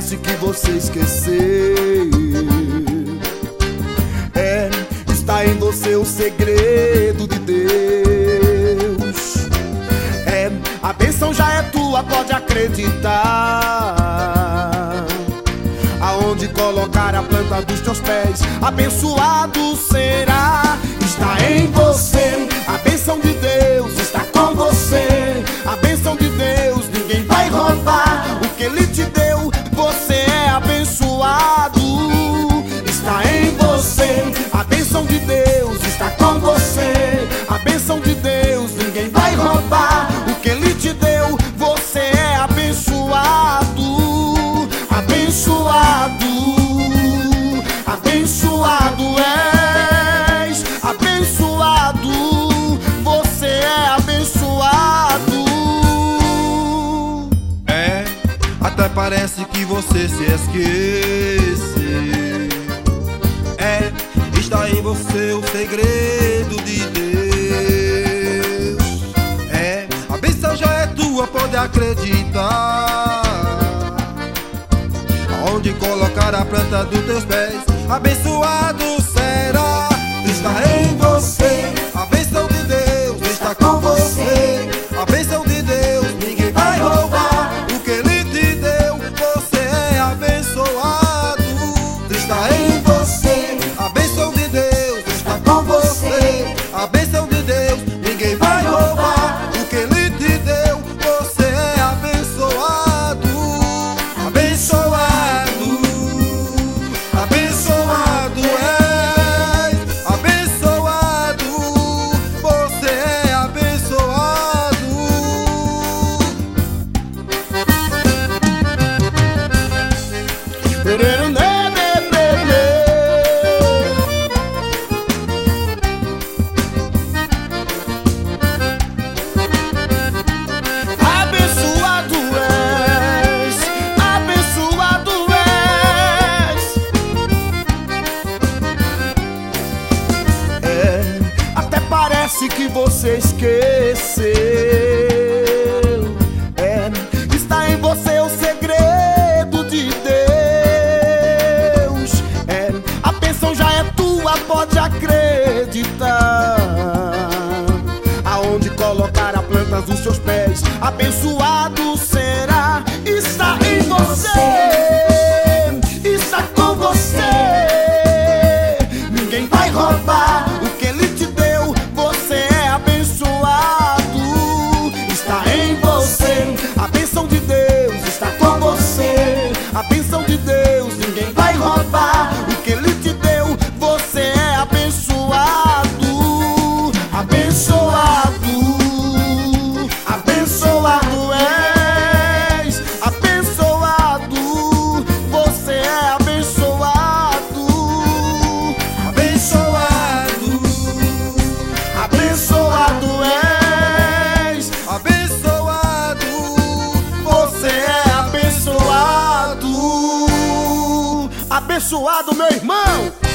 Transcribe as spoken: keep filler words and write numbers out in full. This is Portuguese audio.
parece que você esqueceu. É, está em você o segredo de Deus. É, a bênção já é tua, pode acreditar. Aonde colocar a planta dos teus pés, abençoado será. Está em você, a bênção de Deus está com você. A bênção de Deus ninguém vai roubar. O que Ele te deu, você é abençoado. Está em você, a bênção de Deus está com você. A bênção de Deus ninguém vai roubar. O que Ele te deu, você é abençoado. Abençoado, abençoado és, abençoado, você é abençoado. É, até parece que você se esquece. É, está em você o segredo de Deus. É, a bênção já é tua, pode acreditar. Onde colocar a planta dos teus pés, abençoado será. Está em você, a bênção de Deus está com você. A bênção de Deus ninguém vai roubar. O que Ele te deu, você é abençoado. Está em você, a bênção de Deus está com você. A bênção de Deus ninguém vai roubar. O que Ele te deu, você é abençoado. Abençoado. Parece que você esqueceu. É, está em você o segredo de Deus. É, a bênção já é tua, pode acreditar. Aonde colocar a planta dos seus pés, abençoado será. Está em você, está com você. Ninguém vai roubar. A bênção de Deus está com você. A bênção de Deus ninguém vai roubar. O que Ele te deu, você é abençoado. Abençoado, abençoado és. Abençoado, você é abençoado. Abençoado, abençoado és. Abençoado, abençoado, meu irmão.